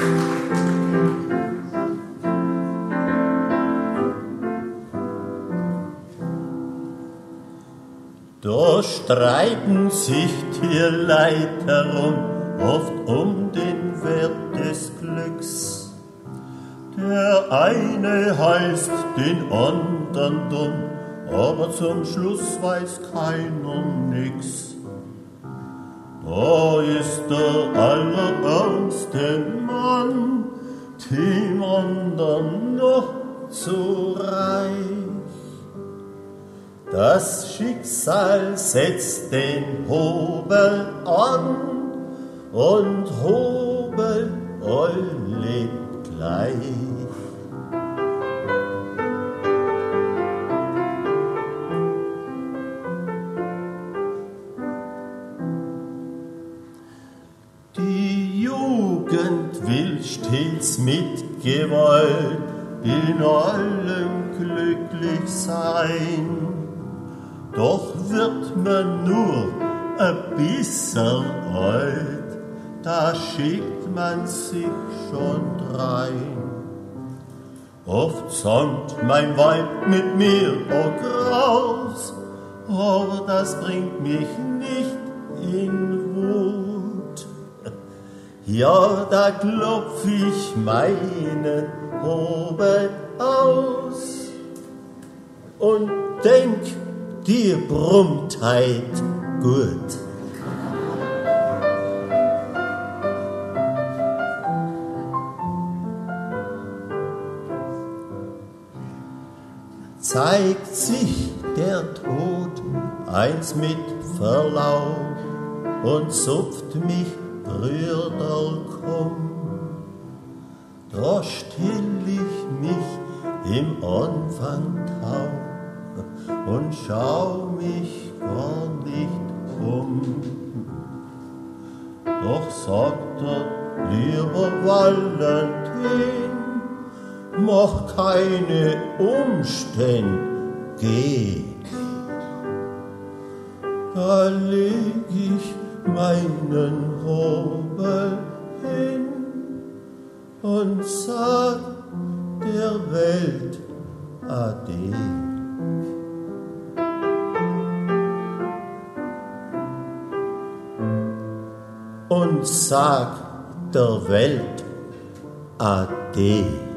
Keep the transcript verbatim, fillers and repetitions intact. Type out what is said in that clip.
Da streiten sich die Leute herum, oft um den Wert des Glücks. Der eine heißt den andern dumm, aber zum Schluss weiß keiner nix. Da ist der allerärmste Mann, dem andern noch zu reich. Das Schicksal setzt den Hobel an und Hobel alle gleich. Die Jugend will stets mit Gewalt in allem glücklich sein. Doch wird man nur ein bisschen alt, da schickt man sich schon drein. Oft zankt mein Weib mit mir o Graus, aber das bringt mich nicht in Wut. Ja, da klopf ich meinen Hobel aus und denk, die Brummtheit gut. Zeigt sich der Tod eins mit Verlaub und zupft mich Brüder komm, da still ich mich im Anfang taub und schau mich gar nicht um. Doch sagt er, lieber Valentin, mach keine Umstände, geh. Da leg ich meinen Hobel hin und sag der Welt Ade. Und sag der Welt Ade.